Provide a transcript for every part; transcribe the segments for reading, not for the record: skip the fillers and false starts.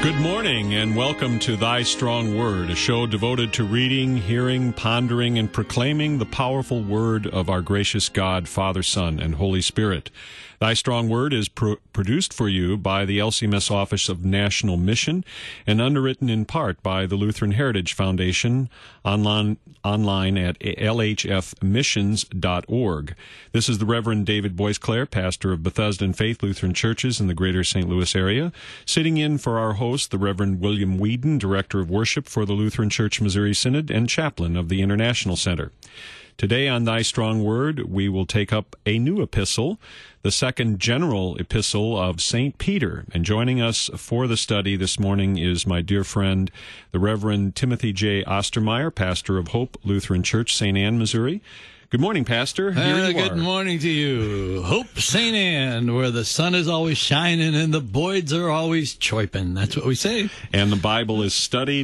Good morning and welcome to Thy Strong Word, a show devoted to reading, hearing, pondering, and proclaiming the powerful word of our gracious God, Father, Son, and Holy Spirit. Thy Strong Word is produced for you by the LCMS Office of National Mission and underwritten in part by the Lutheran Heritage Foundation online at lhfmissions.org. This is the Reverend David Boisclair, pastor of Bethesda and Faith Lutheran Churches in the greater St. Louis area, sitting in for our host, the Reverend William Whedon, Director of Worship for the Lutheran Church Missouri Synod and Chaplain of the International Center. Today on Thy Strong Word, we will take up a new epistle, the second general epistle of St. Peter. And joining us for the study this morning is my dear friend, the Reverend Timothy J. Ostermeyer, pastor of Hope Lutheran Church, St. Anne, Missouri. Good morning, Pastor. Here you are. Good morning to you. Hope St. Anne, where the sun is always shining and the boys are always chirping. That's what we say. And the Bible is studied,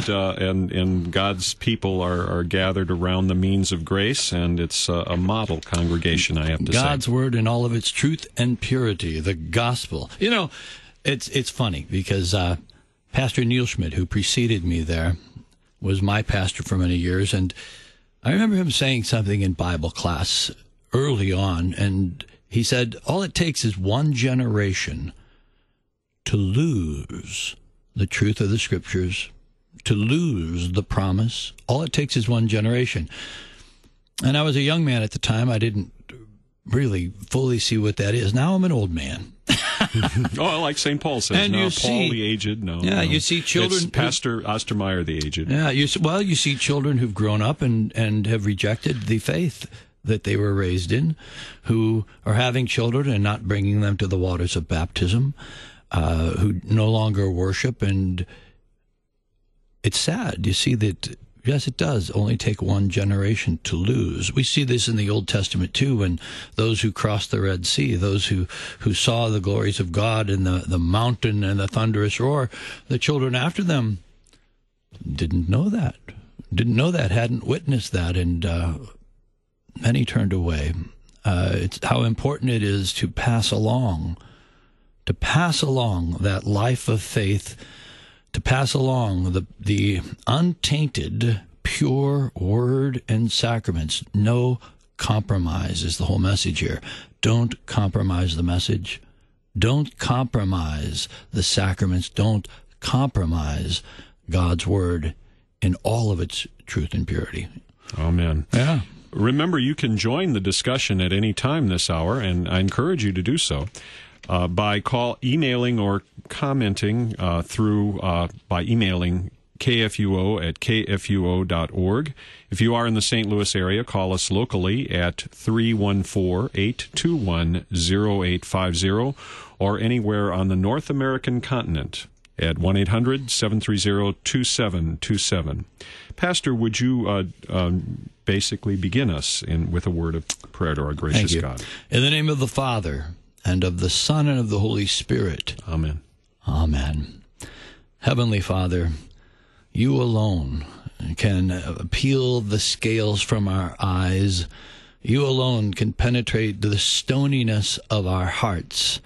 and God's people are gathered around the means of grace, and it's a model congregation, I have to say. God's Word in all of its truth and purity, the gospel. You know, it's funny because Pastor Neil Schmidt, who preceded me there, was my pastor for many years, and I remember him saying something in Bible class early on, and he said, all it takes is one generation to lose the truth of the Scriptures, to lose the promise. All it takes is one generation. And I was a young man at the time. I didn't really fully see what that is. Now I'm an old man. Oh, like St. Paul says, and no, you Paul see, the aged, no. Yeah, no. you see children. It's Pastor Ostermeyer the aged. Yeah, you see children who've grown up and have rejected the faith that they were raised in, who are having children and not bringing them to the waters of baptism, who no longer worship, and it's sad. You see that. Yes, it does only take one generation to lose. We see this in the Old Testament, too, when those who crossed the Red Sea, those who saw the glories of God in the mountain and the thunderous roar, the children after them didn't know that, hadn't witnessed that, and many turned away. It's how important it is to pass along that life of faith, to pass along the untainted, pure word and sacraments. No compromise is the whole message here. Don't compromise the message. Don't compromise the sacraments. Don't compromise God's word in all of its truth and purity. Amen. Yeah. Remember, you can join the discussion at any time this hour, and I encourage you to do so. By emailing or commenting by emailing kfuo@kfuo.org. If you are in the St. Louis area, call us locally at 314-821-0850 or anywhere on the North American continent at 1-800-730-2727. Pastor, would you basically begin us with a word of prayer to our gracious God? In the name of the Father, and of the Son, and of the Holy Spirit. Amen. Amen. Heavenly Father, you alone can peel the scales from our eyes. You alone can penetrate the stoniness of our hearts.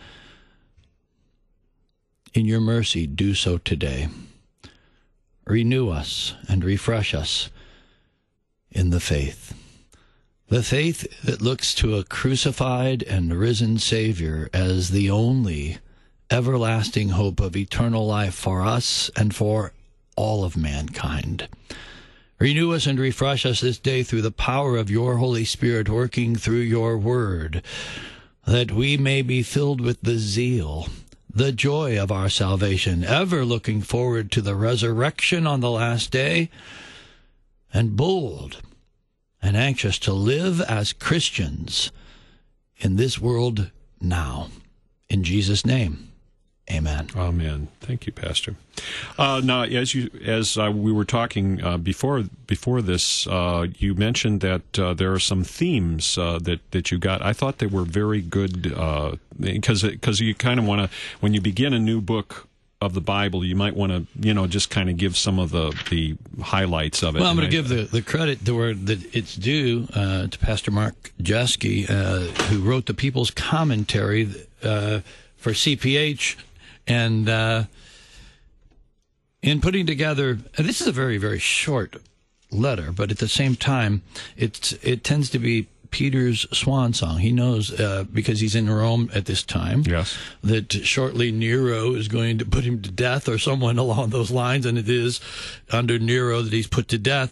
In your mercy, do so today. Renew us and refresh us in the faith. The faith that looks to a crucified and risen Savior as the only everlasting hope of eternal life for us and for all of mankind. Renew us and refresh us this day through the power of your Holy Spirit working through your word, that we may be filled with the zeal, the joy of our salvation, ever looking forward to the resurrection on the last day, and bold and anxious to live as Christians in this world now. In Jesus' name, amen. Amen. Thank you, Pastor. Now, as we were talking before this, you mentioned that there are some themes that you got. I thought they were very good because you kind of want to, when you begin a new book of the Bible, you might want to, just kind of give some of the highlights of it. Well, I'm going to give the credit to where that it's due to Pastor Mark Jeske, who wrote the People's Commentary for CPH, and in putting together, and this is a very, very short letter, but at the same time, it tends to be Peter's swan song. He knows, because he's in Rome at this time, Yes. that shortly Nero is going to put him to death, or someone along those lines, and it is under Nero that he's put to death.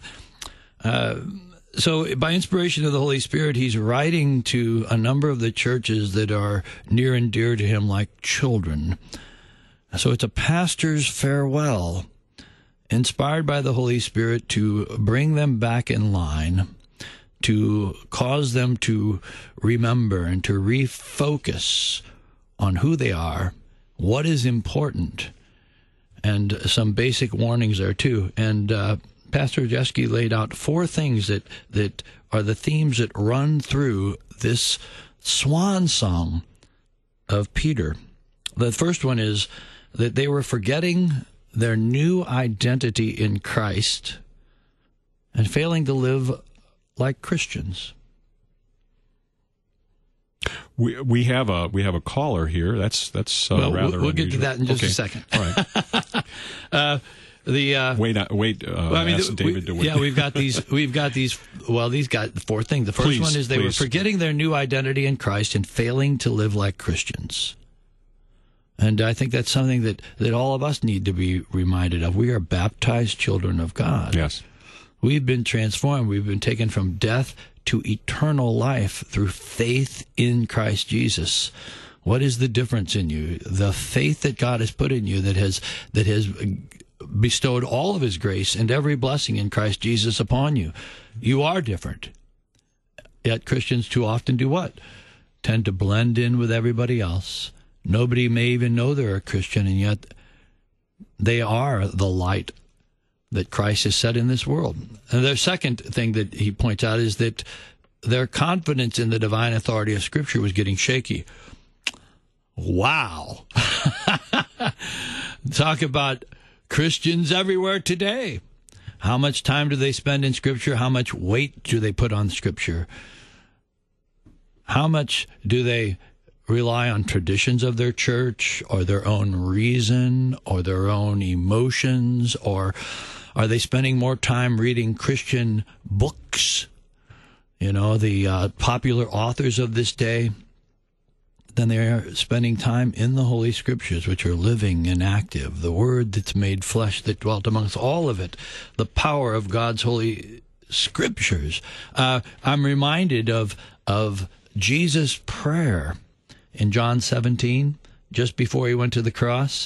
So by inspiration of the Holy Spirit, he's writing to a number of the churches that are near and dear to him like children. So it's a pastor's farewell, inspired by the Holy Spirit to bring them back in line, to cause them to remember and to refocus on who they are, what is important, and some basic warnings there too. And Pastor Jeske laid out 4 things that are the themes that run through this swan song of Peter. The first one is that they were forgetting their new identity in Christ and failing to live like Christians. We have a caller here. That's Well, rather we'll get to unusual. that in just Okay. a second. All right. Wait. Ask David to wait. Yeah, we've got these. Well, these got 4 things. The first one is they were forgetting their new identity in Christ and failing to live like Christians. And I think that's something that all of us need to be reminded of. We are baptized children of God. Yes. We've been transformed. We've been taken from death to eternal life through faith in Christ Jesus. What is the difference in you? The faith that God has put in you that has bestowed all of his grace and every blessing in Christ Jesus upon you. You are different. Yet Christians too often do what? Tend to blend in with everybody else. Nobody may even know they're a Christian, and yet they are the light that Christ has set in this world. And the second thing that he points out is that their confidence in the divine authority of Scripture was getting shaky. Wow. Talk about Christians everywhere today. How much time do they spend in Scripture? How much weight do they put on Scripture? How much do they rely on traditions of their church or their own reason or their own emotions? Or are they spending more time reading Christian books, the popular authors of this day, than they are spending time in the Holy Scriptures, which are living and active, the Word that's made flesh that dwelt amongst all of it, the power of God's Holy Scriptures? I'm reminded of Jesus' prayer in John 17, just before he went to the cross.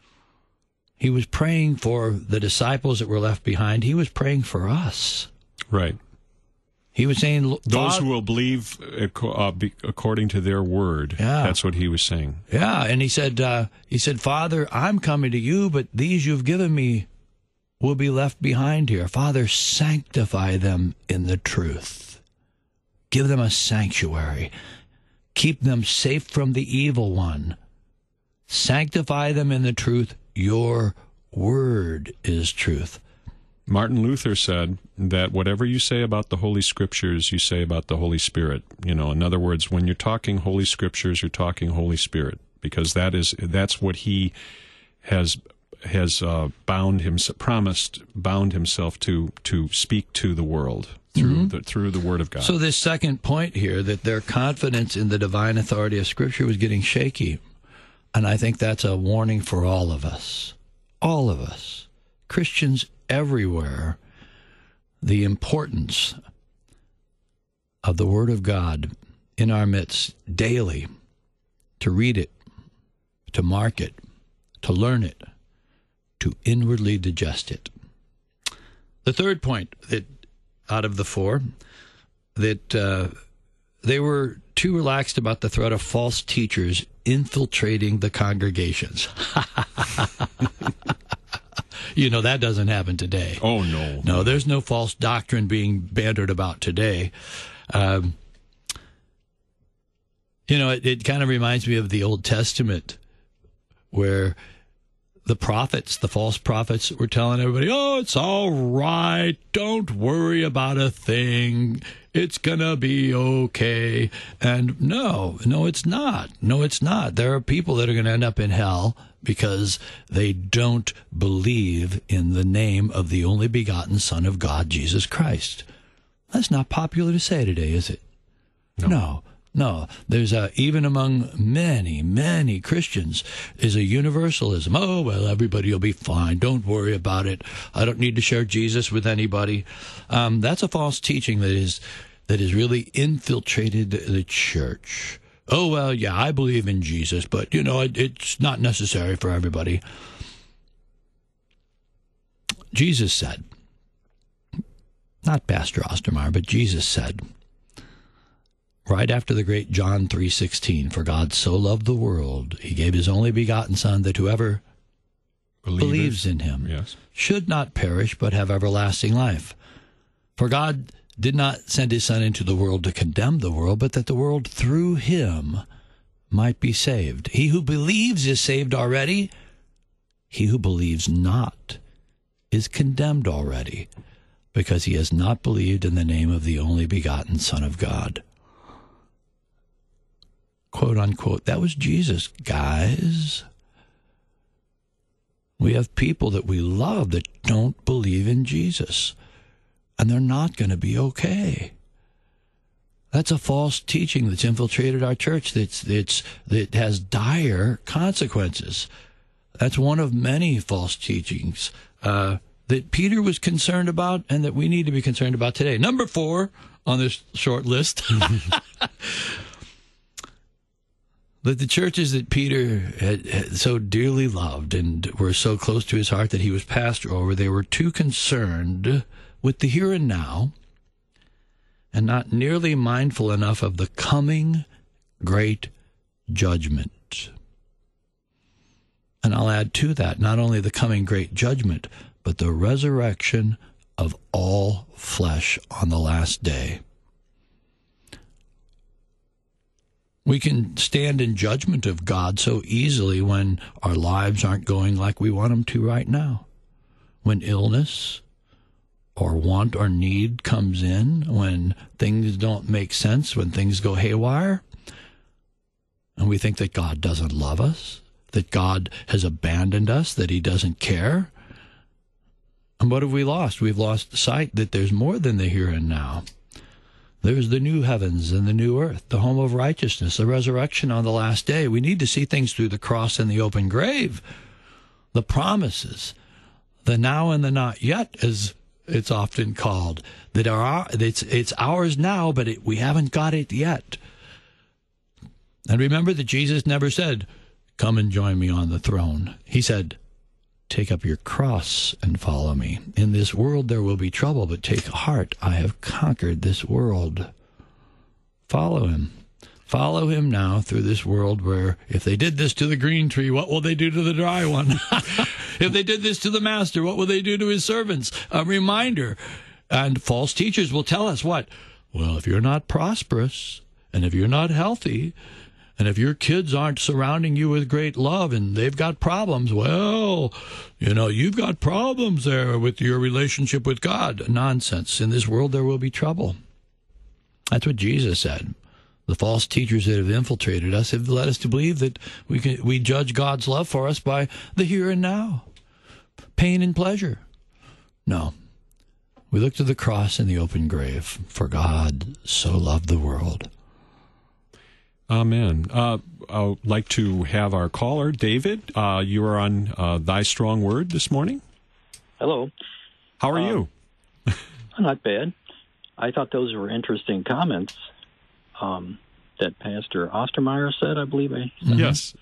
He was praying for the disciples that were left behind. He was praying for us. Right. He was saying, those who will believe according to their word. Yeah. That's what he was saying. Yeah, and he said, Father, I'm coming to you, but these you've given me will be left behind here. Father, sanctify them in the truth. Give them a sanctuary. Keep them safe from the evil one. Sanctify them in the truth. Your word is truth. Martin Luther said that whatever you say about the Holy Scriptures, you say about the Holy Spirit. In other words, when you're talking Holy Scriptures, you're talking Holy Spirit, because that's what he has bound himself to speak to the world through the Word of God. So this second point here, that their confidence in the divine authority of Scripture was getting shaky, and I think that's a warning for all of us, Christians everywhere, the importance of the Word of God in our midst daily, to read it, to mark it, to learn it, to inwardly digest it. The third point that out of the 4, that they were too relaxed about the threat of false teachers infiltrating the congregations. That doesn't happen today. Oh, no. No, there's no false doctrine being bantered about today. It kind of reminds me of the Old Testament, where the false prophets were telling everybody, oh, it's all right, don't worry about a thing, it's going to be okay. And no, it's not. There are people that are going to end up in hell because they don't believe in the name of the only begotten Son of God, Jesus Christ. That's not popular to say today, is it? No. There's even among many Christians is a universalism. Oh, well, everybody will be fine. Don't worry about it. I don't need to share Jesus with anybody. That's a false teaching that has really infiltrated the church. Oh, well, yeah, I believe in Jesus, but, it's not necessary for everybody. Jesus said, not Pastor Ostermeyer, but Jesus said, right after the great John 3:16, for God so loved the world, he gave his only begotten Son, that whoever believes in him should not perish, but have everlasting life. For God did not send his Son into the world to condemn the world, but that the world through him might be saved. He who believes is saved already. He who believes not is condemned already, because he has not believed in the name of the only begotten Son of God. Quote, unquote. That was Jesus, guys. We have people that we love that don't believe in Jesus, and they're not going to be okay. That's a false teaching that's infiltrated our church that has dire consequences. That's one of many false teachings that Peter was concerned about and that we need to be concerned about today. Number 4 on this short list. That the churches that Peter had so dearly loved and were so close to his heart that he was pastor over, they were too concerned with the here and now and not nearly mindful enough of the coming great judgment. And I'll add to that, not only the coming great judgment, but the resurrection of all flesh on the last day. We can stand in judgment of God so easily when our lives aren't going like we want them to right now. When illness or want or need comes in, when things don't make sense, when things go haywire, and we think that God doesn't love us, that God has abandoned us, that he doesn't care. And what have we lost? We've lost sight that there's more than the here and now. There's the new heavens and the new earth, the home of righteousness, the resurrection on the last day. We need to see things through the cross and the open grave. The promises, the now and the not yet, as it's often called, that it's ours now, but we haven't got it yet. And remember that Jesus never said, come and join me on the throne. He said, take up your cross and follow me. In this world there will be trouble, but take heart, I have conquered this world. Follow him. Follow him now through this world where if they did this to the green tree, what will they do to the dry one? If they did this to the master, what will they do to his servants? A reminder. And false teachers will tell us what? Well, if you're not prosperous, and if you're not healthy, and if your kids aren't surrounding you with great love and they've got problems, well, you've got problems there with your relationship with God. Nonsense. In this world there will be trouble. That's what Jesus said. The false teachers that have infiltrated us have led us to believe that we judge God's love for us by the here and now, pain and pleasure. No. We look to the cross and the open grave, for God so loved the world. Amen. I'd like to have our caller, David. You are on Thy Strong Word this morning. Hello. How are you? Not bad. I thought those were interesting comments that Pastor Ostermeyer said, I believe. Yes.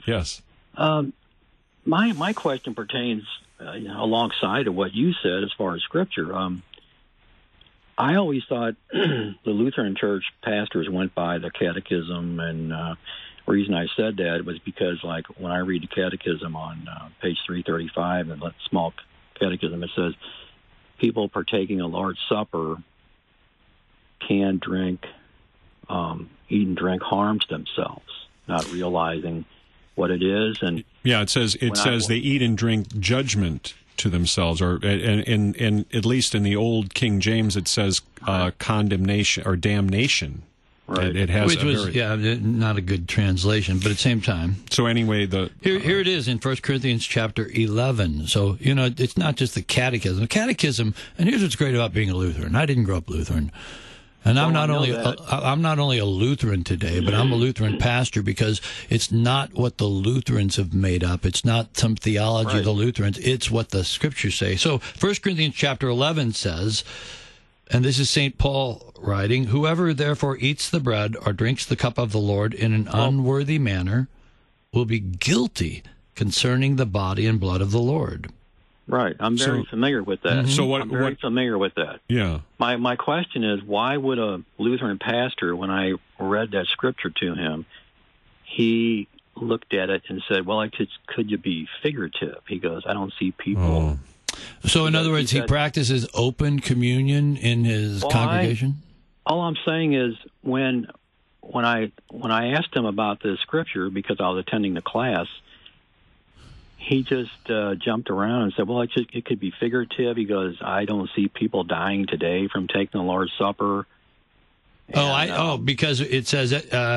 My question pertains alongside of what you said as far as Scripture. I always thought the Lutheran Church pastors went by the catechism, and the reason I said that was because, like, when I read the catechism on page 335, and the small catechism, it says, people partaking a large supper can drink, eat and drink harms themselves, not realizing what it is. And yeah, it says they eat and drink judgment to themselves, or and at least in the old King James it says condemnation or damnation. Right. It has Which was, not a good translation, but at the same time. So anyway, Here it is in 1 Corinthians chapter 11. So, it's not just the catechism. The catechism, and here's what's great about being a Lutheran. I didn't grow up Lutheran. And I'm not only a Lutheran today, but I'm a Lutheran pastor because it's not what the Lutherans have made up. It's not some theology of the Lutherans. It's what the Scriptures say. So 1 Corinthians chapter 11 says, and this is St. Paul writing, "Whoever therefore eats the bread or drinks the cup of the Lord in an unworthy manner will be guilty concerning the body and blood of the Lord." Right. I'm very familiar with that. I'm very familiar with that. Yeah. My question is, why would a Lutheran pastor, when I read that scripture to him, he looked at it and said, well, could you be figurative? He goes, I don't see people. So in other words, he practices open communion in his congregation? All I'm saying is when I asked him about this scripture, because I was attending the class, he just jumped around and said, well, it could be figurative. He goes, I don't see people dying today from taking the Lord's Supper. And, because it says,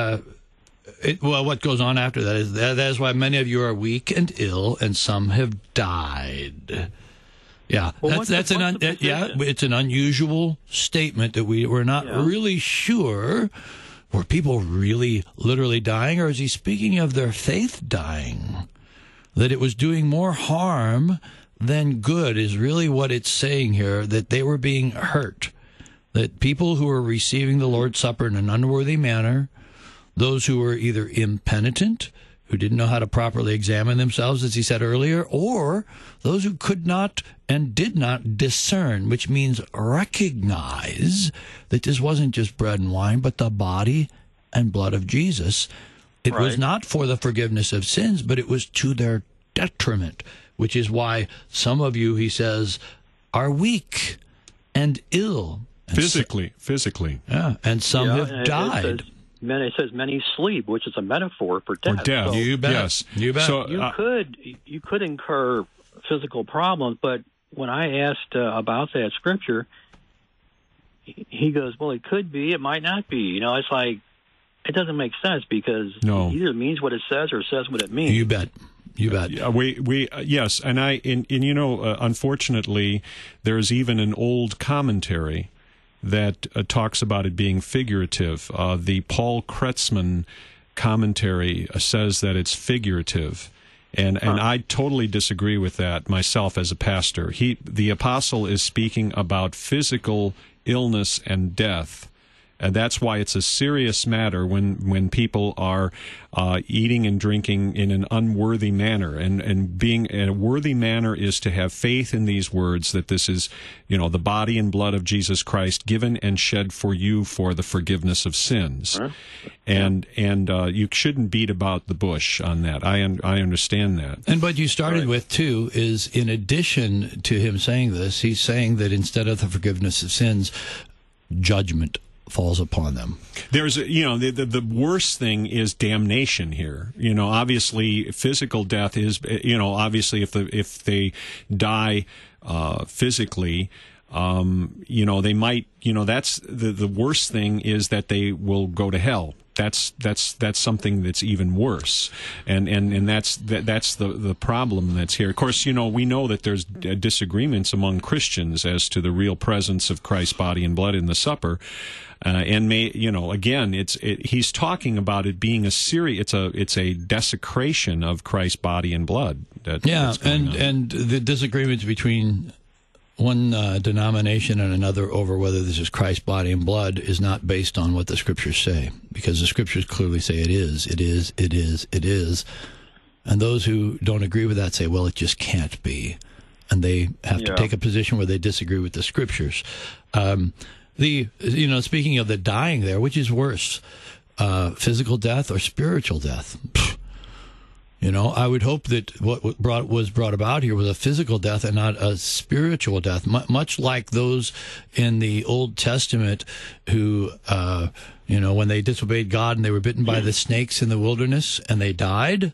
what goes on after that is that is why many of you are weak and ill, and some have died. Yeah, well, it's an unusual statement that we're not really sure. Were people really literally dying, or is he speaking of their faith dying? That it was doing more harm than good is really what it's saying here, that they were being hurt. That people who were receiving the Lord's Supper in an unworthy manner, those who were either impenitent, who didn't know how to properly examine themselves, as he said earlier, or those who could not and did not discern, which means recognize that this wasn't just bread and wine, but the body and blood of Jesus. It was not for the forgiveness of sins, but it was to their detriment, which is why some of you, he says, are weak and ill. And physically. Yeah, and some have died. It says many sleep, which is a metaphor for death. For death, so you bet. Yes. You bet. So, you could incur physical problems, but when I asked about that scripture, he goes, well, it could be, it might not be. It's like, it doesn't make sense because it either means what it says or says what it means. You bet. You bet. Yes, and unfortunately, there's even an old commentary that talks about it being figurative. The Paul Kretzmann commentary says that it's figurative. And I totally disagree with that myself as a pastor. The apostle is speaking about physical illness and death. And that's why it's a serious matter when people are eating and drinking in an unworthy manner. And being in a worthy manner is to have faith in these words, that this is, the body and blood of Jesus Christ given and shed for you for the forgiveness of sins. Right. And you shouldn't beat about the bush on that. I understand that. And what you started with, too, is in addition to him saying this, he's saying that instead of the forgiveness of sins, judgment falls upon them. There's, the worst thing is damnation here. Obviously, physical death is, obviously if they die physically, they might, that's the worst thing is that they will go to hell. That's something that's even worse, and that's the problem that's here. Of course, we know that there's disagreements among Christians as to the real presence of Christ's body and blood in the supper, and he's talking about it being it's a desecration of Christ's body and blood. And the disagreements between one denomination and another over whether this is Christ's body and blood is not based on what the Scriptures say, because the Scriptures clearly say it is. And those who don't agree with that say, well, it just can't be. And they have to take a position where they disagree with the Scriptures. Speaking of the dying there, which is worse, physical death or spiritual death? I would hope that what was brought about here was a physical death and not a spiritual death, much like those in the Old Testament who, when they disobeyed God and they were bitten by the snakes in the wilderness and they died.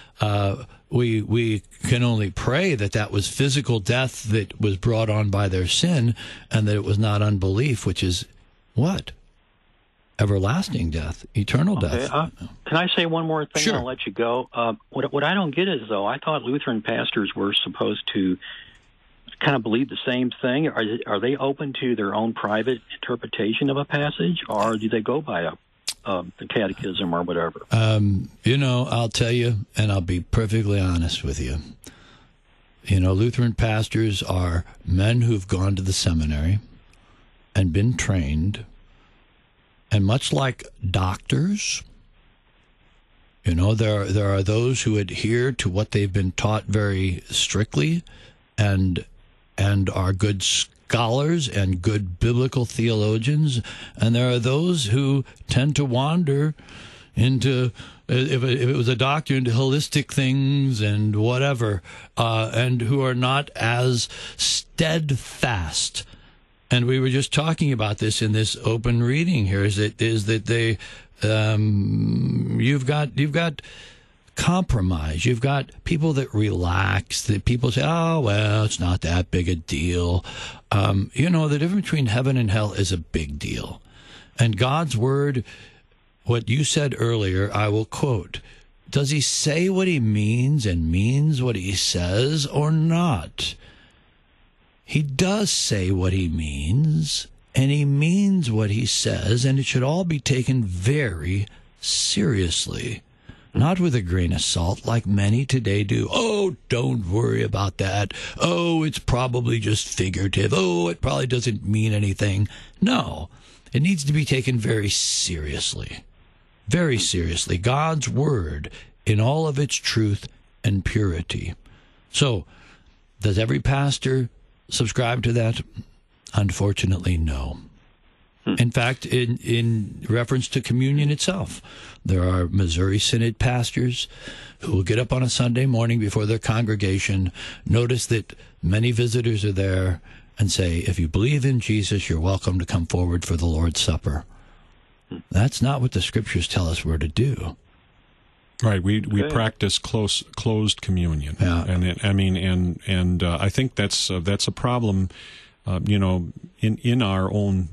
We can only pray that was physical death that was brought on by their sin, and that it was not unbelief, which is what? everlasting death, eternal death. Can I say one more thing? Sure. I'll let you go. What I don't get is, though, I thought Lutheran pastors were supposed to kind of believe the same thing. Are they open to their own private interpretation of a passage, or do they go by the catechism or whatever? I'll tell you, and I'll be perfectly honest with you. Lutheran pastors are men who've gone to the seminary and been trained. And much like doctors, there are those who adhere to what they've been taught very strictly and are good scholars and good biblical theologians. And there are those who tend to wander into, if it was a doctor, into holistic things and whatever, and who are not as steadfast. And we were just talking about this in this open reading here. Is that they you've got compromise. You've got people that relax. That people say, "Oh well, it's not that big a deal." The difference between heaven and hell is a big deal. And God's word, what you said earlier, I will quote: does he say what he means and means what he says, or not? He does say what he means, and he means what he says, and it should all be taken very seriously, not with a grain of salt like many today do. Oh, don't worry about that. Oh, it's probably just figurative. Oh, it probably doesn't mean anything. No, it needs to be taken very seriously. Very seriously. God's word in all of its truth and purity. So, does every pastor subscribe to that? Unfortunately, no. In fact, in reference to communion itself, there are Missouri Synod pastors who will get up on a Sunday morning before their congregation, notice that many visitors are there, and say, if you believe in Jesus, you're welcome to come forward for the Lord's Supper. That's not what the Scriptures tell us we're to do. Right, we practice closed communion, and I think that's a problem, in our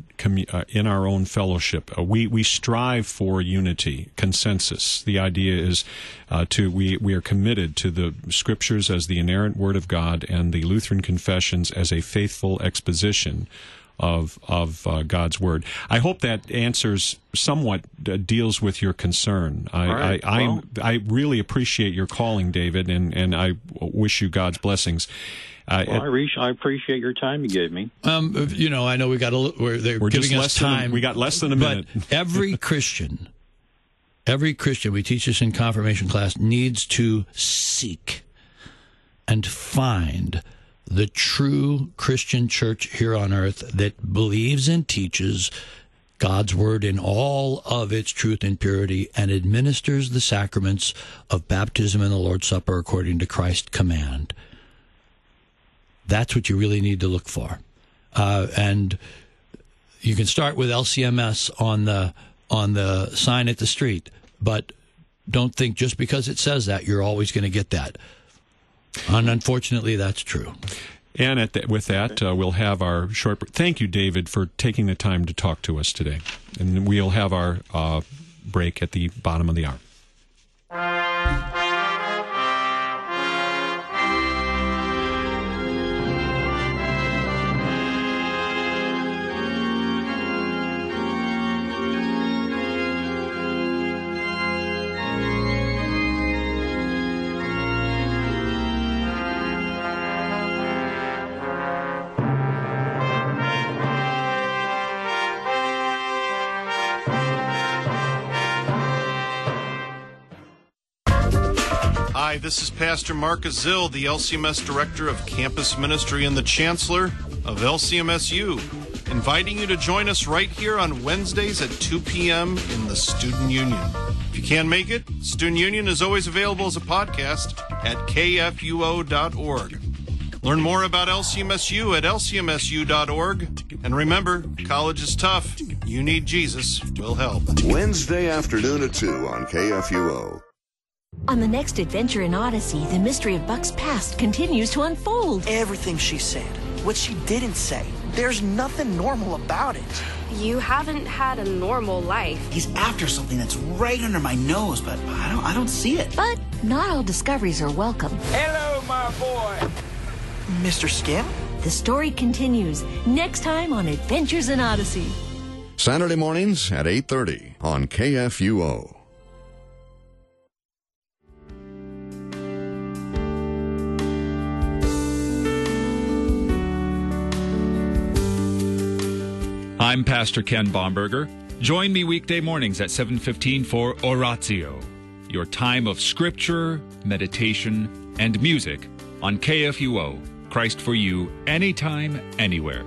own fellowship. We strive for unity, consensus. The idea is we are committed to the Scriptures as the inerrant Word of God and the Lutheran confessions as a faithful exposition of God's Word. I hope that answers somewhat, deals with your concern. I really appreciate your calling, David, and I wish you God's blessings. I appreciate your time you gave me. I know we got we're giving us time. We got less than a minute. Every Christian, we teach this in confirmation class, needs to seek and find the true Christian church here on earth that believes and teaches God's word in all of its truth and purity and administers the sacraments of baptism and the Lord's Supper according to Christ's command. That's what you really need to look for. And you can start with LCMS on the sign at the street, but don't think just because it says that you're always going to get that. And unfortunately, that's true. And with that, we'll have our short break. Thank you, David, for taking the time to talk to us today. And we'll have our break at the bottom of the hour. Hi, this is Pastor Mark Azil, the LCMS Director of Campus Ministry and the Chancellor of LCMSU, inviting you to join us right here on Wednesdays at 2 p.m. in the Student Union. If you can't make it, Student Union is always available as a podcast at kfuo.org. Learn more about LCMSU at lcmsu.org. And remember, college is tough. You need Jesus. We'll help. Wednesday afternoon at 2 on KFUO. On the next adventure in Odyssey, the mystery of Buck's past continues to unfold. Everything she said, what she didn't say, There's nothing normal about it. You haven't had a normal life. He's after something that's right under my nose, but I don't see it. But not all discoveries are welcome. Hello, my boy. Mr. Skim? The story continues next time on Adventures in Odyssey. Saturday mornings at 8:30 on KFUO. I'm Pastor Ken Baumberger. Join me weekday mornings at 7:15 for Oratio, your time of scripture, meditation, and music on KFUO, Christ for you, anytime, anywhere.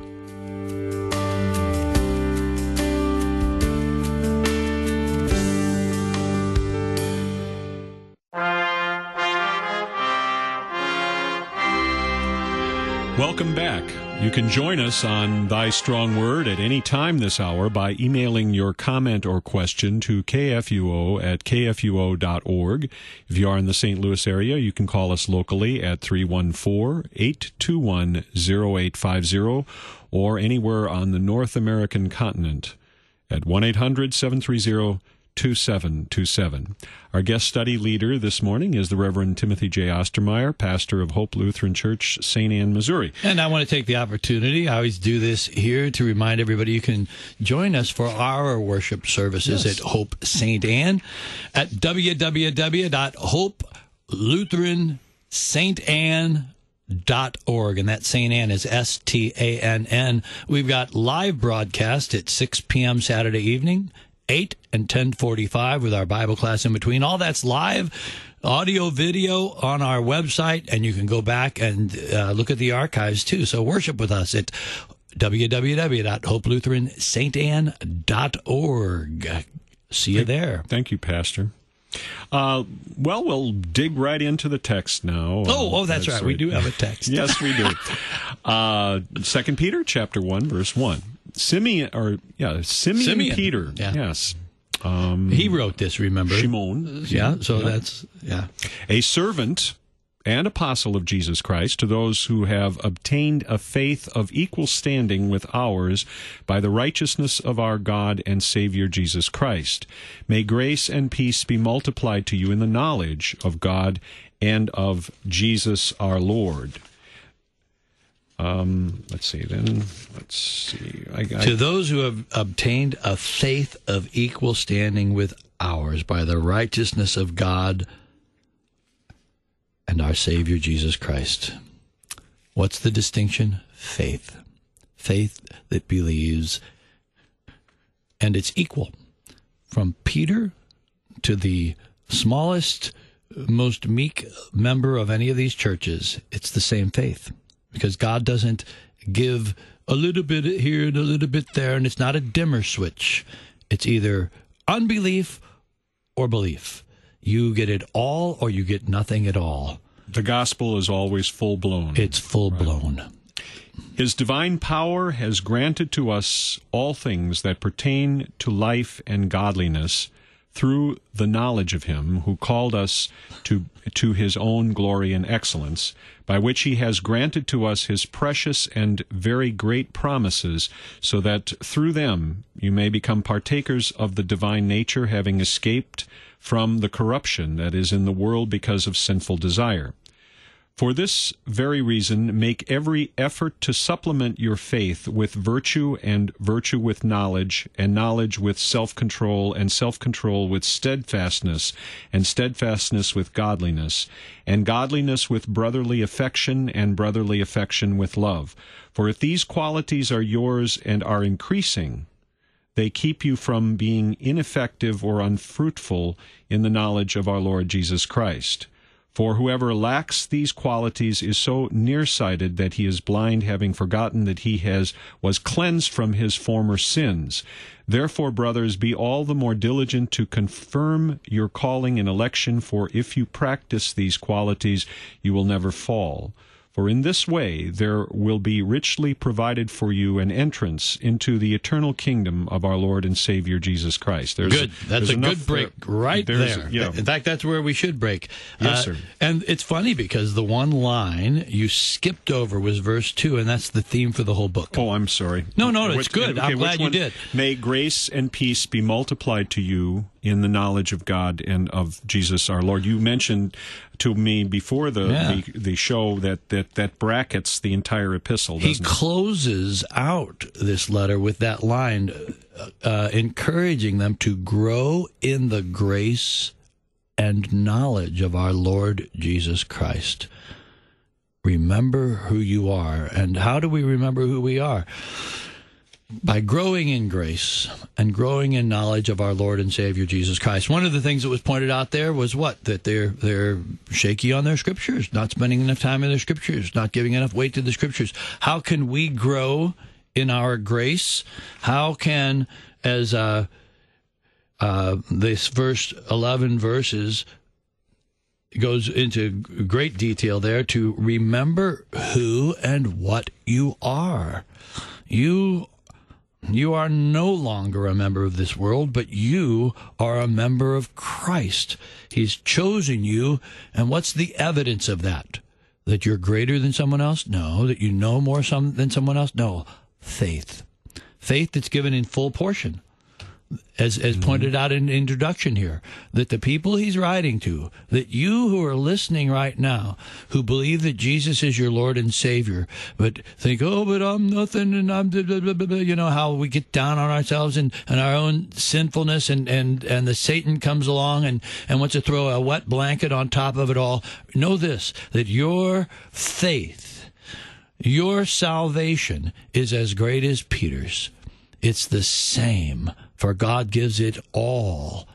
Welcome back. You can join us on Thy Strong Word at any time this hour by emailing your comment or question to KFUO at kfuo.org. If you are in the St. Louis area, you can call us locally at 314-821-0850 or anywhere on the North American continent at 1-800-730-2727. Our guest study leader this morning is the Reverend Timothy J. Ostermeyer, pastor of Hope Lutheran Church, St. Anne, Missouri. And I want to take the opportunity, I always do this here, to remind everybody you can join us for our worship services at Hope St. Anne at www.hopeluteranstanne.org, and that St. Anne is STANN. We've got live broadcast at 6 p.m. Saturday evening, 8 and 10:45 with our Bible class in between. All that's live, audio, video on our website, and you can go back and look at the archives too. So worship with us at www.hopeluteranstanne.org. See you there. Thank you, Pastor. Well, we'll dig right into the text now. Oh, that's right. We do have a text. Yes, we do. 2 Peter chapter 1, verse 1. Simeon Peter. Yeah. Yes. He wrote this, remember? Shimon. Yeah, so that's, yeah. A servant and apostle of Jesus Christ, to those who have obtained a faith of equal standing with ours by the righteousness of our God and Savior Jesus Christ. May grace and peace be multiplied to you in the knowledge of God and of Jesus our Lord. Let's see. To those who have obtained a faith of equal standing with ours by the righteousness of God and our Savior Jesus Christ. What's the distinction? Faith. Faith that believes, and it's equal. From Peter to the smallest, most meek member of any of these churches, it's the same faith. Because God doesn't give a little bit here and a little bit there, and it's not a dimmer switch. It's either unbelief or belief. You get it all or you get nothing at all. The gospel is always full-blown. It's full-blown. Right. His divine power has granted to us all things that pertain to life and godliness through the knowledge of him who called us to his own glory and excellence, by which he has granted to us his precious and very great promises, so that through them you may become partakers of the divine nature, having escaped from the corruption that is in the world because of sinful desire. For this very reason, make every effort to supplement your faith with virtue, and virtue with knowledge, and knowledge with self-control, and self-control with steadfastness, and steadfastness with godliness, and godliness with brotherly affection, and brotherly affection with love. For if these qualities are yours and are increasing, they keep you from being ineffective or unfruitful in the knowledge of our Lord Jesus Christ. For whoever lacks these qualities is so nearsighted that he is blind, having forgotten that he was cleansed from his former sins. Therefore, brothers, be all the more diligent to confirm your calling and election, for if you practice these qualities, you will never fall. For in this way there will be richly provided for you an entrance into the eternal kingdom of our Lord and Savior Jesus Christ. Good. That's a good break right there. Yeah. In fact, that's where we should break. Yes, sir. And it's funny because the one line you skipped over was verse 2, and that's the theme for the whole book. Oh, I'm sorry. No, it's good. I'm glad you did. May grace and peace be multiplied to you in the knowledge of God and of Jesus our Lord. You mentioned to me before the show that brackets the entire epistle, doesn't He closes out this letter with that line, encouraging them to grow in the grace and knowledge of our Lord Jesus Christ. Remember who you are. And how do we remember who we are? By growing in grace and growing in knowledge of our Lord and Savior Jesus Christ. One of the things that was pointed out there was what? That they're shaky on their scriptures, not spending enough time in their scriptures, not giving enough weight to the scriptures. How can we grow in our grace? How can, as this verse 11 verses goes into great detail there, to remember who and what you are. You are no longer a member of this world, but you are a member of Christ. He's chosen you, and what's the evidence of that? That you're greater than someone else? No. That you know more than someone else? No. Faith. Faith that's given in full portion. As pointed out in the introduction here, that the people he's writing to, that you who are listening right now, who believe that Jesus is your Lord and Savior, but think, oh, but I'm nothing, and I'm, you know, how we get down on ourselves and our own sinfulness, and the Satan comes along and wants to throw a wet blanket on top of it all. Know this, that your faith, your salvation is as great as Peter's. It's the same, for God gives it all.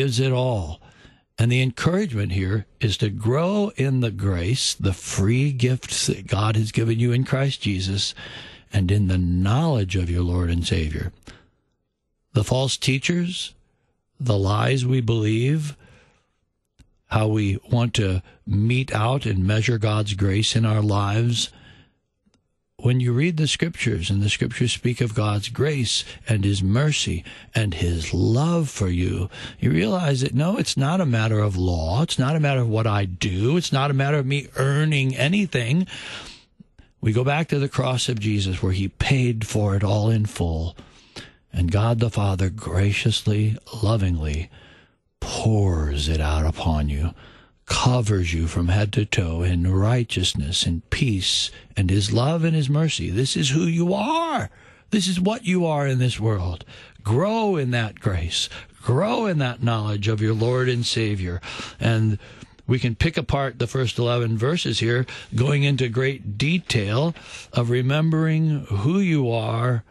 And the encouragement here is to grow in the grace, the free gifts that God has given you in Christ Jesus, and in the knowledge of your Lord and Savior. The false teachers, the lies we believe, how we want to mete out and measure God's grace in our lives. When you read the Scriptures, and the Scriptures speak of God's grace and His mercy and His love for you, you realize that, no, it's not a matter of law. It's not a matter of what I do. It's not a matter of me earning anything. We go back to the cross of Jesus, where He paid for it all in full. And God the Father graciously, lovingly pours it out upon you, covers you from head to toe in righteousness and peace and His love and His mercy. This is who you are. This is what you are in this world. Grow in that grace. Grow in that knowledge of your Lord and Savior. And we can pick apart the first 11 verses here, going into great detail of remembering who you are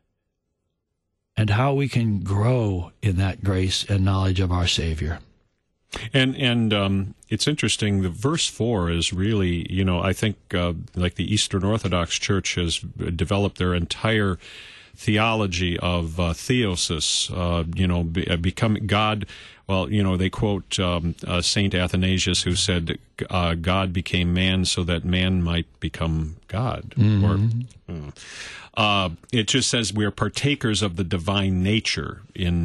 and how we can grow in that grace and knowledge of our Savior. And it's interesting, the verse 4 is really, I think like the Eastern Orthodox Church has developed their entire theology of theosis, becoming God. Well, they quote Saint Athanasius, who said God became man so that man might become God. Mm-hmm. It just says we are partakers of the divine nature in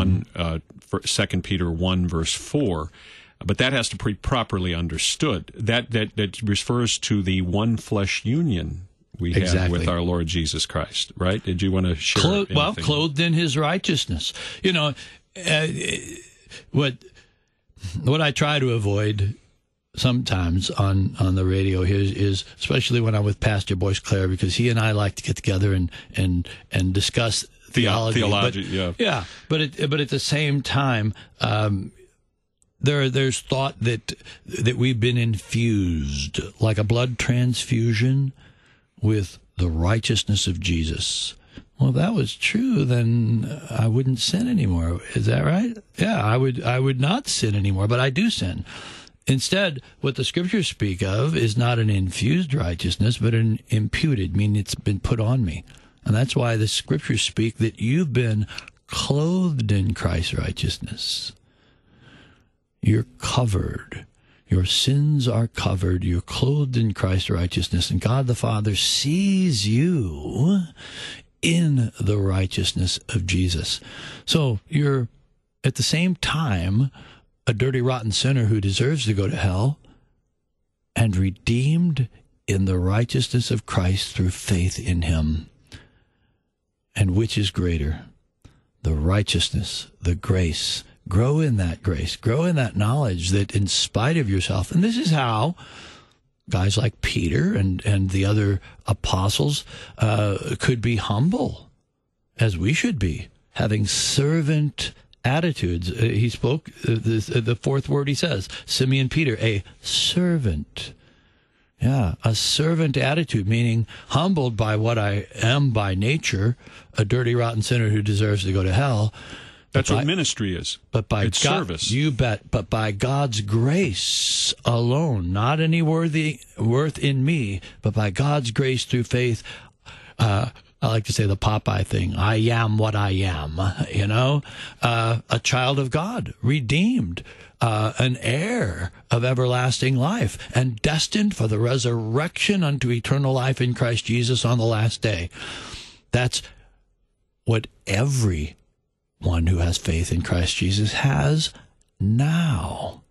2 Peter 1, verse 4. But that has to be properly understood. That refers to the one flesh union we have with our Lord Jesus Christ, right? Did you want to share anything? Well, clothed in His righteousness. What I try to avoid sometimes on the radio here is, especially when I'm with Pastor Boyce Clare, because he and I like to get together and discuss theology. But at the same time, there's thought that we've been infused like a blood transfusion with the righteousness of Jesus. Well, if that was true, then I wouldn't sin anymore. Is that right? Yeah, I would not sin anymore, but I do sin. Instead, what the Scriptures speak of is not an infused righteousness, but an imputed, meaning it's been put on me. And that's why the Scriptures speak that you've been clothed in Christ's righteousness. You're covered. Your sins are covered. You're clothed in Christ's righteousness, and God the Father sees you in the righteousness of Jesus. So you're, at the same time, a dirty, rotten sinner who deserves to go to hell, and redeemed in the righteousness of Christ through faith in him. And which is greater? The righteousness, the grace. Grow in that grace. Grow in that knowledge that in spite of yourself, and this is how guys like Peter and the other apostles could be humble, as we should be, having servant attitudes. He spoke, the fourth word he says, Simeon Peter, a servant. Yeah, a servant attitude, meaning humbled by what I am by nature, a dirty, rotten sinner who deserves to go to hell. That's what ministry is. But by it's service. You bet. But by God's grace alone, not any worth in me, but by God's grace through faith. I like to say the Popeye thing. I am what I am. A child of God, redeemed, an heir of everlasting life, and destined for the resurrection unto eternal life in Christ Jesus on the last day. That's what everyone who has faith in Christ Jesus has now.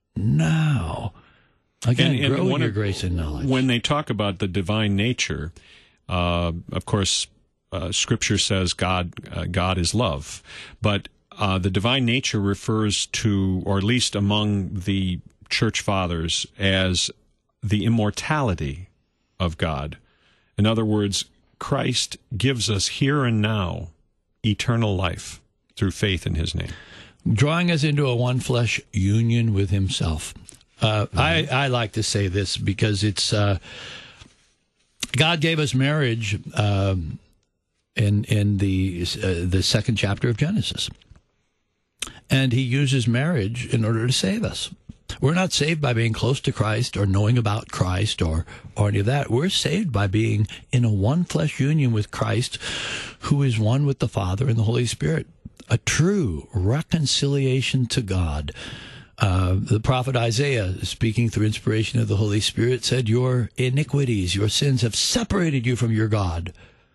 Again, grow in your grace and knowledge. When they talk about the divine nature, of course, Scripture says God is love, but the divine nature refers to, or at least among the church fathers, as the immortality of God. In other words, Christ gives us here and now eternal life through faith in his name, drawing us into a one flesh union with himself. I like to say this because it's God gave us marriage in the second chapter of Genesis, and he uses marriage in order to save us. We're not saved by being close to Christ or knowing about Christ or any of that. We're saved by being in a one flesh union with Christ, who is one with the Father and the Holy Spirit. A true reconciliation to God. The prophet Isaiah, speaking through inspiration of the Holy Spirit, said, your iniquities, your sins have separated you from your God.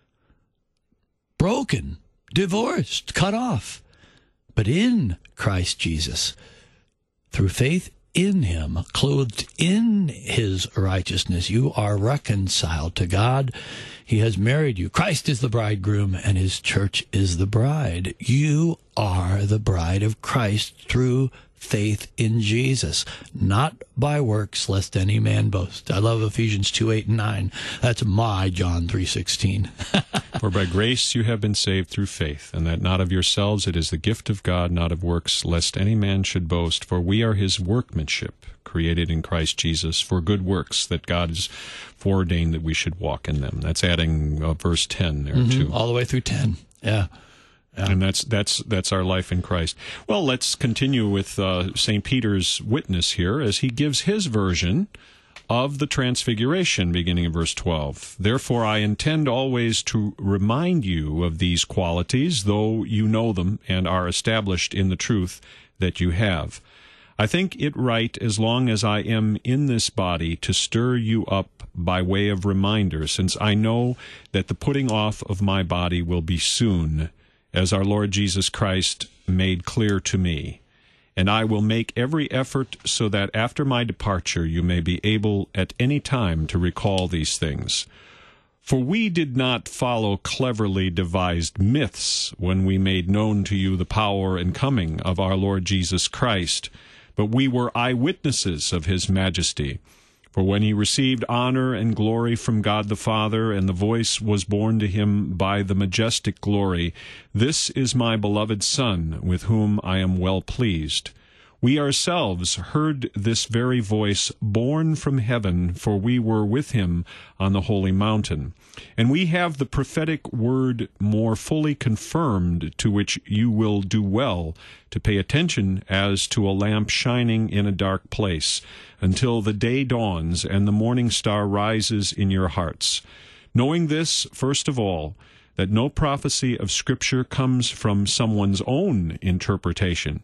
Broken, divorced, cut off. But in Christ Jesus, through faith in him, clothed in his righteousness, you are reconciled to God. He has married you. Christ is the bridegroom, and his church is the bride. You are the bride of Christ through faith in Jesus, not by works, lest any man boast. I love Ephesians 2:8-9. That's my John 3:16. For by grace you have been saved through faith, and that not of yourselves, it is the gift of God, not of works, lest any man should boast. For we are his workmanship, created in Christ Jesus for good works, that God has foreordained that we should walk in them. That's adding verse 10 there too. All the way through 10. Yeah. And that's our life in Christ. Well, let's continue with St. Peter's witness here as he gives his version of the Transfiguration, beginning in verse 12. Therefore, I intend always to remind you of these qualities, though you know them and are established in the truth that you have. I think it right, as long as I am in this body, to stir you up by way of reminder, since I know that the putting off of my body will be soon, as our Lord Jesus Christ made clear to me. And I will make every effort so that after my departure you may be able at any time to recall these things. For we did not follow cleverly devised myths when we made known to you the power and coming of our Lord Jesus Christ, but we were eyewitnesses of his majesty. For when he received honor and glory from God the Father, and the voice was borne to him by the majestic glory, "This is my beloved Son, with whom I am well pleased." We ourselves heard this very voice borne from heaven, for we were with him on the holy mountain. And we have the prophetic word more fully confirmed, to which you will do well to pay attention as to a lamp shining in a dark place, until the day dawns and the morning star rises in your hearts. Knowing this, first of all, that no prophecy of Scripture comes from someone's own interpretation.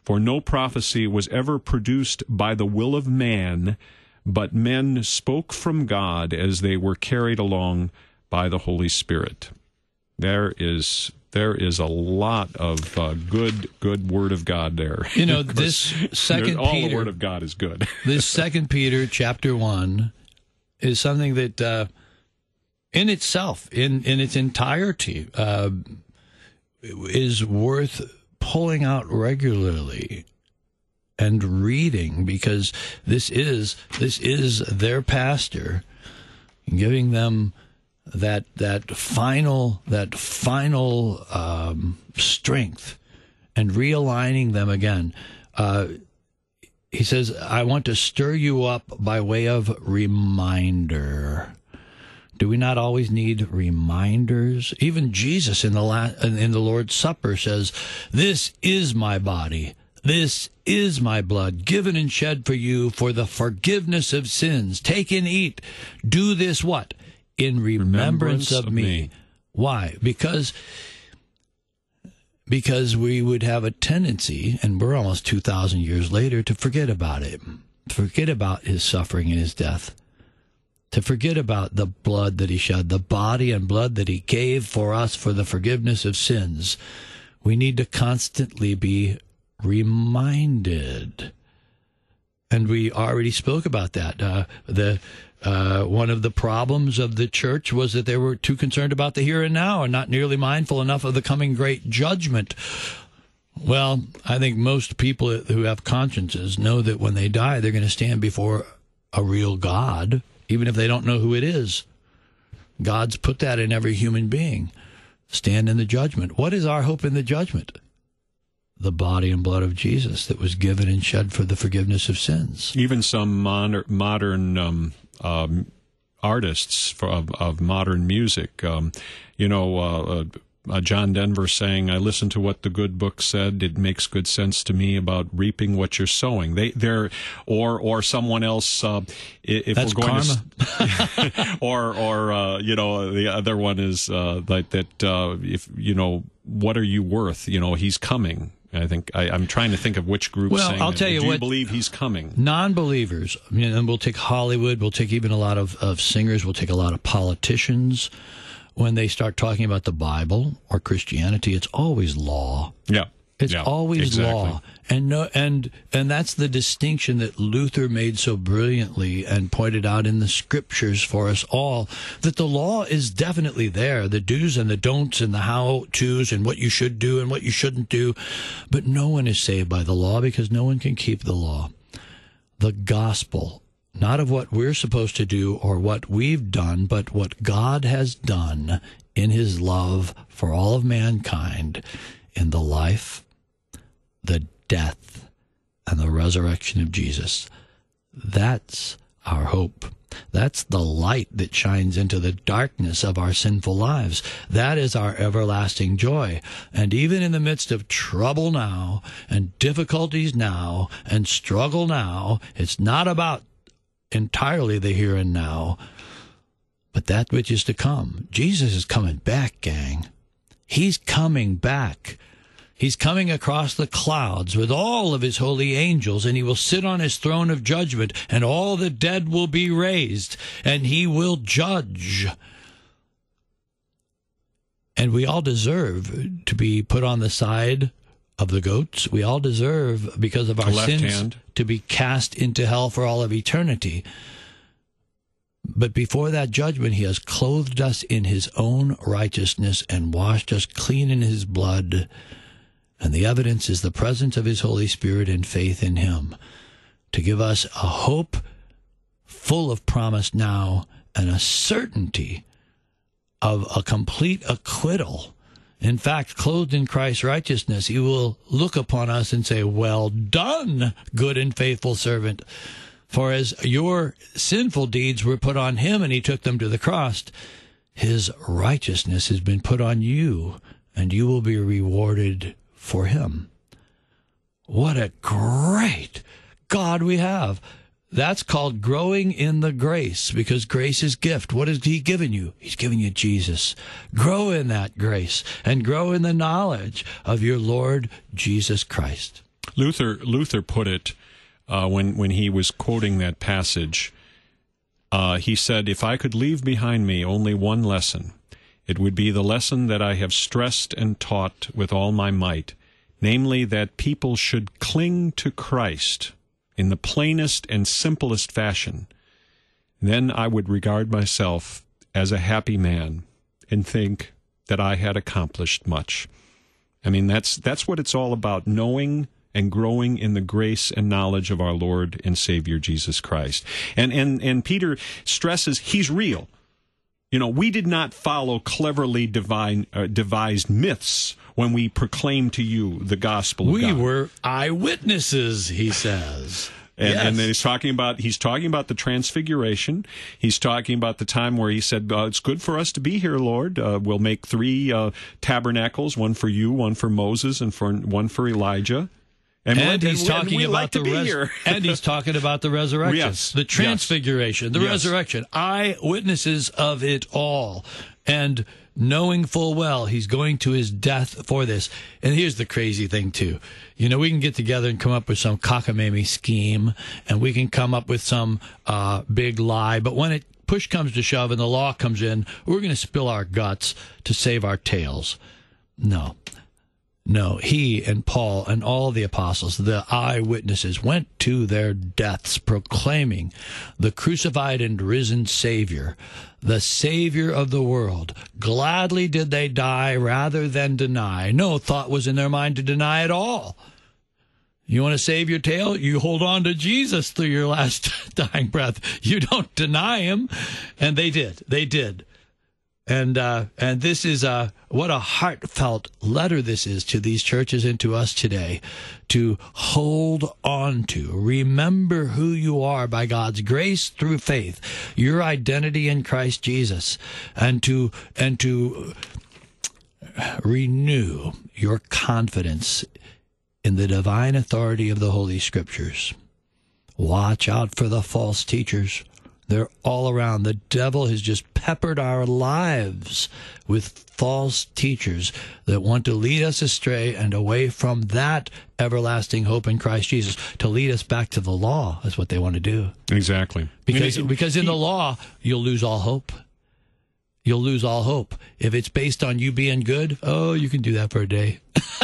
For no prophecy was ever produced by the will of man, but men spoke from God as they were carried along by the Holy Spirit. There is a lot of good Word of God there. You know, this Second all Peter, the Word of God is good. This 2 Peter chapter 1 is something that, in itself, in its entirety, is worth pulling out regularly and reading, because this is their pastor giving them that final strength and realigning them again. He says, I want to stir you up by way of reminder. Do we not always need reminders? Even Jesus in the Lord's Supper says, this is my body. This is my blood, given and shed for you for the forgiveness of sins. Take and eat. Do this what? In remembrance of me. Why? Because we would have a tendency, and we're almost 2,000 years later, to forget about it. To forget about his suffering and his death. To forget about the blood that he shed, the body and blood that he gave for us for the forgiveness of sins. We need to constantly be reminded. And we already spoke about that. One of the problems of the church was that they were too concerned about the here and now and not nearly mindful enough of the coming great judgment. Well, I think most people who have consciences know that when they die, they're going to stand before a real God, even if they don't know who it is. God's put that in every human being. Stand in the judgment. What is our hope in the judgment? The body and blood of Jesus that was given and shed for the forgiveness of sins. Even some modern artists of modern music, John Denver saying, I listen to what the good book said. It makes good sense to me about reaping what you're sowing. Or someone else, if that's we're going karma. The other one is if what are you worth? He's coming. I think I'm trying to think of which group. Well, I'll tell you do what. You believe he's coming? Non-believers. And we'll take Hollywood. We'll take even a lot of singers. We'll take a lot of politicians. When they start talking about the Bible or Christianity, it's always law. Yeah. It's always law. And that's the distinction that Luther made so brilliantly and pointed out in the scriptures for us all, that the law is definitely there, the do's and the don'ts and the how-tos and what you should do and what you shouldn't do. But no one is saved by the law because no one can keep the law. The gospel, not of what we're supposed to do or what we've done, but what God has done in his love for all of mankind in the life, the death, and the resurrection of Jesus. That's our hope. That's the light that shines into the darkness of our sinful lives. That is our everlasting joy. And even in the midst of trouble now, and difficulties now, and struggle now, it's not about entirely the here and now, but that which is to come. Jesus is coming back, gang. He's coming back. He's coming across the clouds with all of his holy angels, and he will sit on his throne of judgment, and all the dead will be raised, and he will judge. And we all deserve to be put on the side of the goats. We all deserve, because of our sins, to be cast into hell for all of eternity. But before that judgment, he has clothed us in his own righteousness and washed us clean in his blood. And the evidence is the presence of his Holy Spirit and faith in him to give us a hope full of promise now and a certainty of a complete acquittal. In fact, clothed in Christ's righteousness, he will look upon us and say, well done, good and faithful servant. For as your sinful deeds were put on him and he took them to the cross, his righteousness has been put on you, and you will be rewarded for him. What a great God we have. That's called growing in the grace, because grace is gift. What has he given you? He's given you Jesus. Grow in that grace and grow in the knowledge of your Lord Jesus Christ. Luther put it when he was quoting that passage. He said, "If I could leave behind me only one lesson, it would be the lesson that I have stressed and taught with all my might, namely that people should cling to Christ in the plainest and simplest fashion. Then I would regard myself as a happy man and think that I had accomplished much." I mean, that's what it's all about, knowing and growing in the grace and knowledge of our Lord and Savior Jesus Christ. And Peter stresses he's real. You know, we did not follow cleverly devised myths when we proclaim to you the gospel of God. We were eyewitnesses, he says. And then he's talking about the transfiguration. He's talking about the time where he said, "It's good for us to be here, Lord. We'll make 3 tabernacles, one for you, one for Moses, and one for Elijah." And he's talking about the resurrection, Yes. the transfiguration, the resurrection. Eyewitnesses of it all, and knowing full well he's going to his death for this. And here's the crazy thing too. You know, we can get together and come up with some cockamamie scheme, and we can come up with some big lie. But when push comes to shove and the law comes in, we're going to spill our guts to save our tails. No, he and Paul and all the apostles, the eyewitnesses, went to their deaths proclaiming the crucified and risen Savior, the Savior of the world. Gladly did they die rather than deny. No thought was in their mind to deny at all. You want to save your tail? You hold on to Jesus through your last dying breath. You don't deny him. And they did. They did. And this is what a heartfelt letter this is to these churches and to us today, to hold on to. Remember who you are by God's grace through faith, your identity in Christ Jesus, and to renew your confidence in the divine authority of the Holy Scriptures. Watch out for the false teachers. They're all around. The devil has just peppered our lives with false teachers that want to lead us astray and away from that everlasting hope in Christ Jesus, to lead us back to the law is what they want to do. Exactly. Because in the law, you'll lose all hope. You'll lose all hope. If it's based on you being good, you can do that for a day.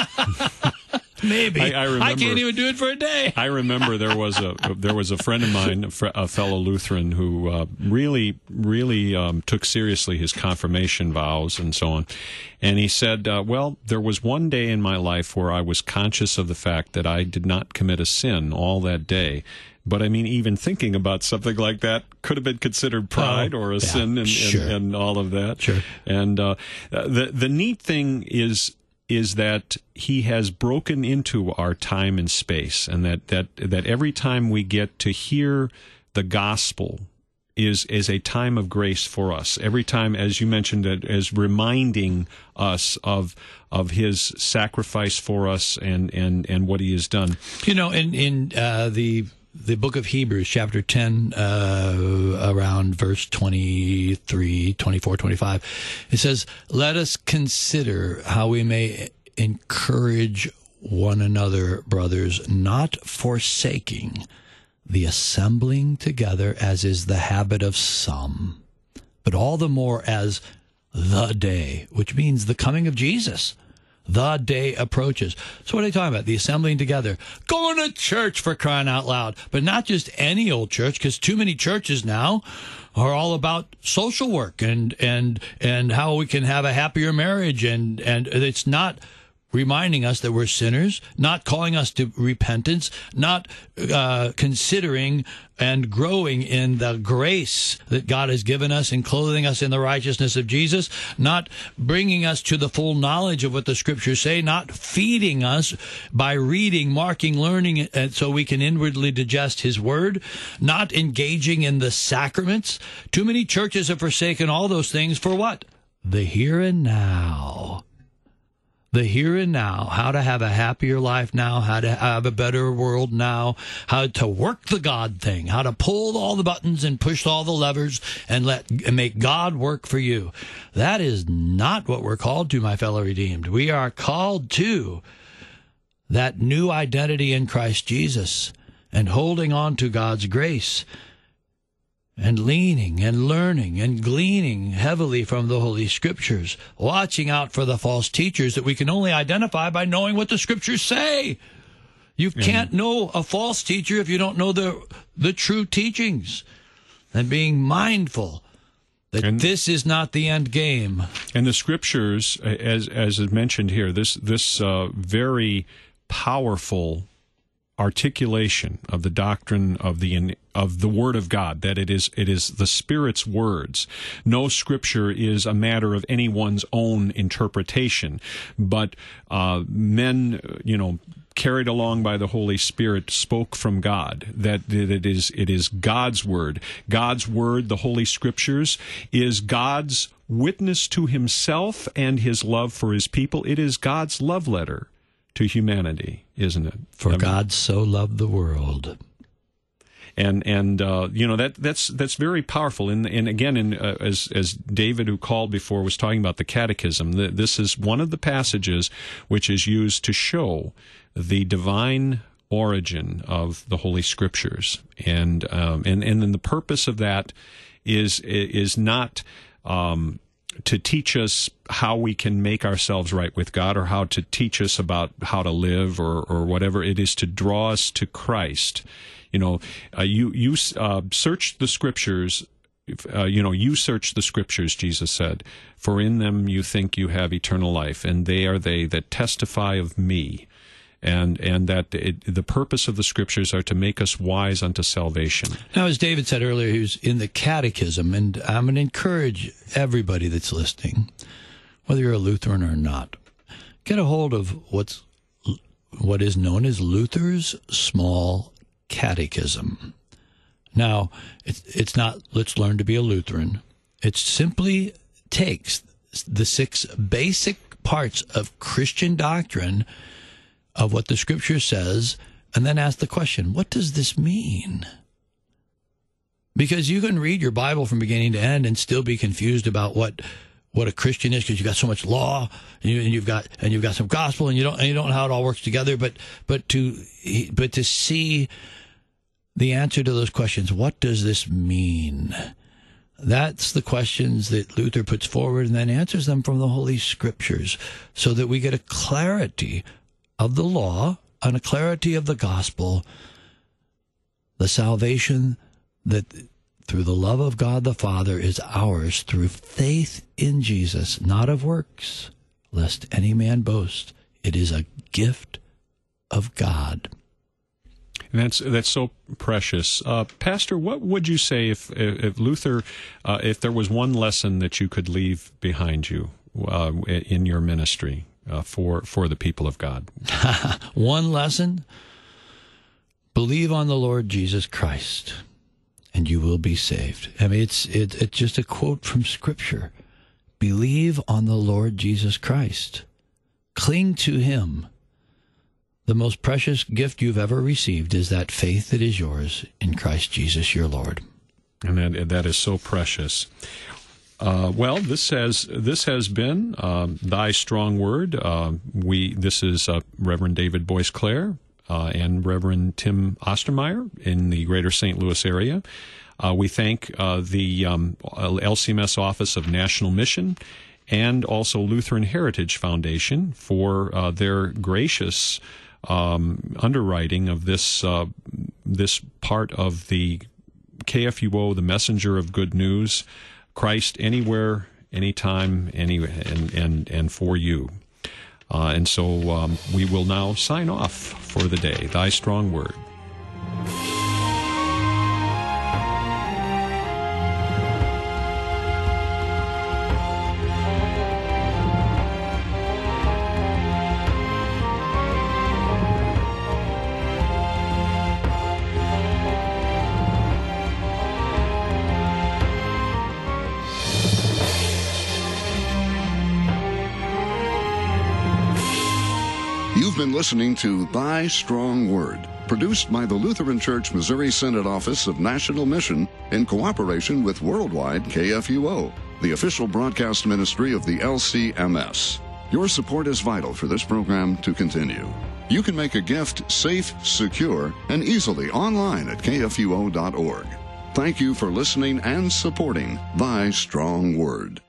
Maybe. I can't even do it for a day. I remember there was a friend of mine, a fellow Lutheran, who really took seriously his confirmation vows and so on. And he said, well, there was one day in my life where I was conscious of the fact that I did not commit a sin all that day. But I mean, even thinking about something like that could have been considered pride or a sin and all of that. Sure. And the neat thing is that he has broken into our time and space, and that every time we get to hear the gospel is a time of grace for us. Every time, as you mentioned, as reminding us of his sacrifice for us and what he has done. You know, in the book of Hebrews, chapter 10, around verse 23, 24, 25, it says, "Let us consider how we may encourage one another, brothers, not forsaking the assembling together, as is the habit of some, but all the more as the day," which means the coming of Jesus. The day approaches. So what are they talking about? The assembling together. Going to church, for crying out loud. But not just any old church, because too many churches now are all about social work and how we can have a happier marriage. And it's not reminding us that we're sinners, not calling us to repentance, not considering and growing in the grace that God has given us and clothing us in the righteousness of Jesus, not bringing us to the full knowledge of what the Scriptures say, not feeding us by reading, marking, learning, and so we can inwardly digest His Word, not engaging in the sacraments. Too many churches have forsaken all those things for what? The here and now. The here and now, how to have a happier life now, how to have a better world now, how to work the God thing, how to pull all the buttons and push all the levers and make God work for you. That is not what we're called to, my fellow redeemed. We are called to that new identity in Christ Jesus and holding on to God's grace and leaning and learning and gleaning heavily from the Holy Scriptures, watching out for the false teachers that we can only identify by knowing what the Scriptures say. You can't know a false teacher if you don't know the true teachings, and being mindful that this is not the end game. And the Scriptures, as is mentioned here, this very powerful articulation of the doctrine of the Word of God, that it is the Spirit's words. No Scripture is a matter of anyone's own interpretation, but men, carried along by the Holy Spirit, spoke from God. That it is God's Word. God's Word, the Holy Scriptures, is God's witness to Himself and His love for His people. It is God's love letter to humanity, isn't it? For God so loved the world. And that's very powerful. And again, as David, who called before, was talking about the Catechism, this is one of the passages which is used to show the divine origin of the Holy Scriptures, and then the purpose of that is not to teach us how we can make ourselves right with God, or how to teach us about how to live, or whatever. It is to draw us to Christ. You search the Scriptures. You search the Scriptures, Jesus said, for in them you think you have eternal life, and they are they that testify of me. And that the purpose of the Scriptures are to make us wise unto salvation. Now, as David said earlier, he was in the Catechism, and I'm going to encourage everybody that's listening, whether you're a Lutheran or not, get a hold of what is known as Luther's Small Catechism. Now, it's not, let's learn to be a Lutheran. It simply takes the 6 basic parts of Christian doctrine of what the Scripture says, and then ask the question, what does this mean? Because you can read your Bible from beginning to end and still be confused about what a Christian is, because you've got so much law, and you've got some gospel, and you don't know how it all works together. But to see the answer to those questions, what does this mean? That's the questions that Luther puts forward, and then answers them from the Holy Scriptures, so that we get a clarity of the law and a clarity of the gospel, the salvation that through the love of God the Father is ours through faith in Jesus, not of works, lest any man boast. It is a gift of God. And that's so precious. Pastor, what would you say if Luther, if there was one lesson that you could leave behind you in your ministry? For the people of God. One lesson: believe on the Lord Jesus Christ, and you will be saved. I mean, it's just a quote from Scripture. Believe on the Lord Jesus Christ. Cling to Him. The most precious gift you've ever received is that faith that is yours in Christ Jesus your Lord. And that is so precious. Well, this has been Thy Strong Word. This is Reverend David Boyce Clare and Reverend Tim Ostermeyer in the greater St. Louis area. We thank the LCMS Office of National Mission and also Lutheran Heritage Foundation for their gracious underwriting of this part of the KFUO, the Messenger of Good News. Christ anywhere, anytime, and for you. And so we will now sign off for the day. Thy Strong Word. You've been listening to Thy Strong Word, produced by the Lutheran Church Missouri Synod Office of National Mission in cooperation with Worldwide KFUO, the official broadcast ministry of the LCMS. Your support is vital for this program to continue. You can make a gift safe, secure, and easily online at kfuo.org. Thank you for listening and supporting Thy Strong Word.